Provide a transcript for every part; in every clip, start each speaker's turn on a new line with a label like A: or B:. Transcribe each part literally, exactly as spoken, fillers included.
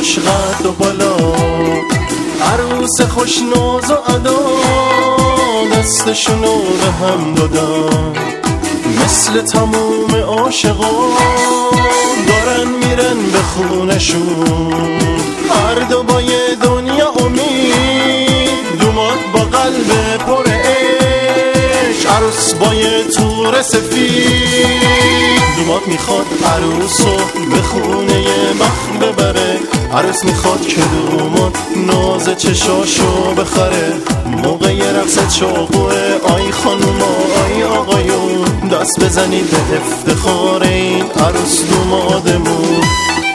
A: خوش قد و بالا، عروس خوش ناز و ادا، دستشونو به هم دادن مثل تموم عاشقان، دارن میرن به خونشون. هر دو با یه دنیا امید، دومات با قلب پر عشق، عروس با یه تور سفید. دومات میخواد عروسو به خونه مخ ببره، عروس میخواد که دومات ناز چشاشو بخره. موقع رقص چاقوه آی خانوما آی آقایون، دست بزنید به افتخار این عروس دومادمون.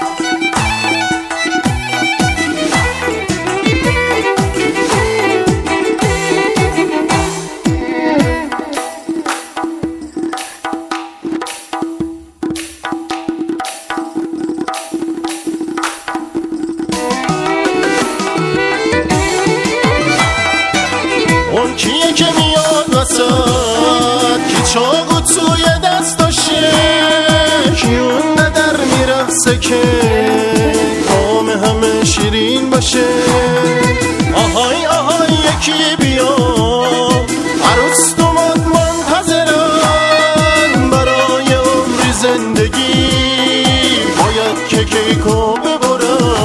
A: اون کیه که میاد وسط، کی چاقو توی دستاشه، کی اون در میرقصه که کام همه شیرین باشه. آهای آهای یکی بیا، عروس دومات منتظرن برای عمری زندگی، باید که کیکو ببرن.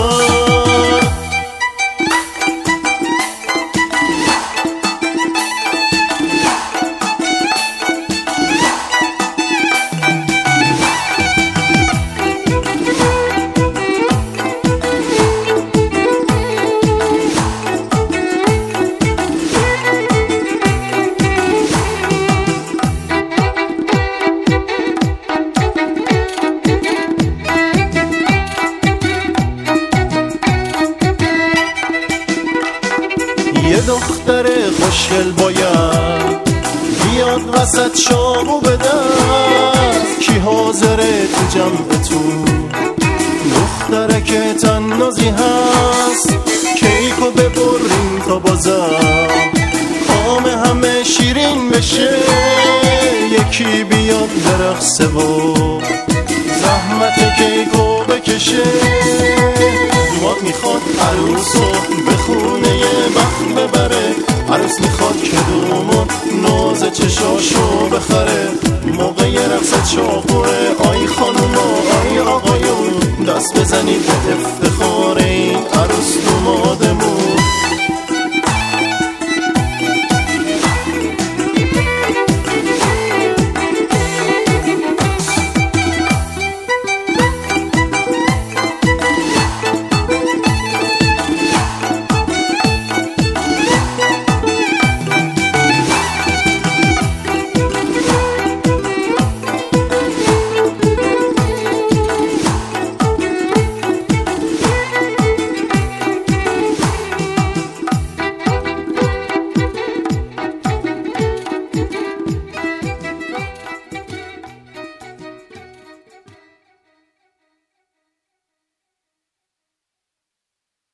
A: یه دختر خوشگل باید بیاد وسط چاقو به دست، کی حاضره تو جمعتون دختره که تنازی هست، کیکو ببرین تا بازم کام همه شیرین بشه. یکی بیاد برقصه و زحمت کیکو بکشه. دومات میخواد عروسو به خونه مخ ببره، عروس میخواد که دومات ناز چشاشو بخره. موقع رقص چاقوه